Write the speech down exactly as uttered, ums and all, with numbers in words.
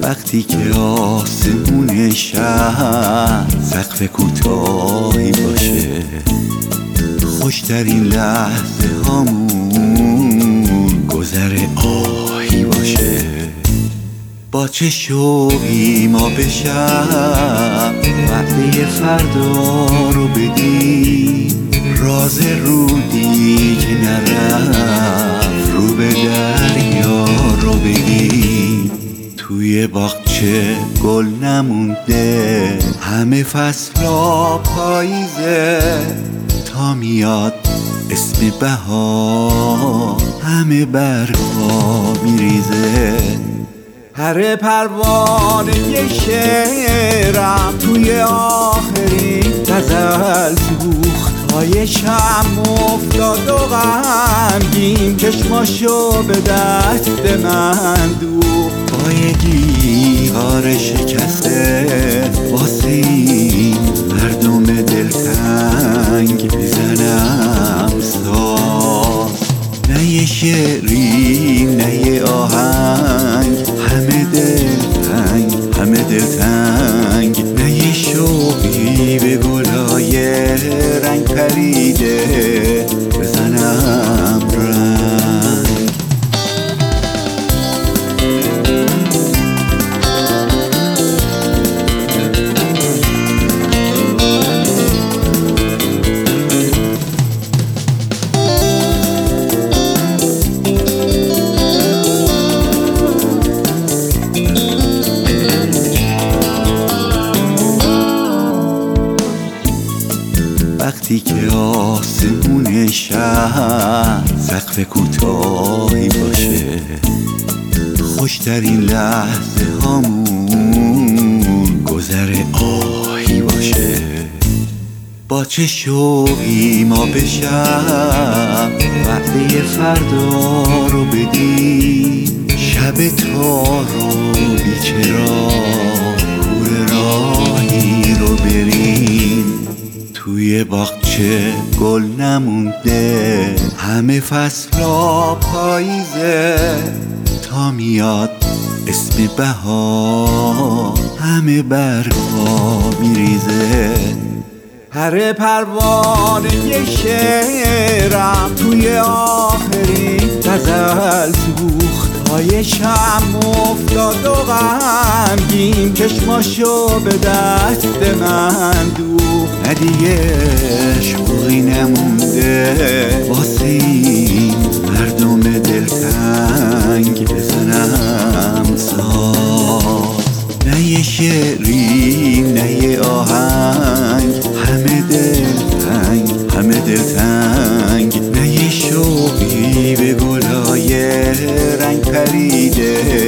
وقتی که آسمون شهر سقف کوتاهی باشه، خوشترین لحظه هامون گذر آهی باشه. با چه شوقی ما بشم وعده فردا رو بدیم، راز رودی که نرفت رو به دریا رو بگیم. توی باغچه گل نمونده، همه فصلا پاییزه، تا میاد اسم بهار همه برگا میریزه. هر پروانه یه شعرم توی آخرین غزل سوخت، پای شم افتاد و غمگین چشماشو به دست من دوخت. با یه دیوار شکسته واسه این مردم دلتنگ بزنم ساز، نه یه شعری نه یه آهنگ، همه دلتنگ همه دلتنگ، نه یه شوقی به گلای رنگ پریده بزنم رنگ. وقتی که آسمون شهر سقف کوتاهی باشه، خوشترین لحظه هامون گذر آهی باشه. با چه شوقی ما بشم وعده فردا رو بدیم، شب تار و بیچراغ کوره راهی رو بریم. توی باغچه گل نمونده، همه فصلا پاییزه، تا میاد اسم بهار همه برگا میریزه. هر پروانه یه شعرم توی آخرین غزل سوخت، پای شم افتاد و غمگین چشماشو به دست من دوخت. نه دیگه شوقی نمونده واسه این مردم دلتنگ بزنم ساز، نه یه شعری نه یه آهنگ، همه دلتنگ همه دلتنگ، نه یه شوقی به گلای رنگ پریده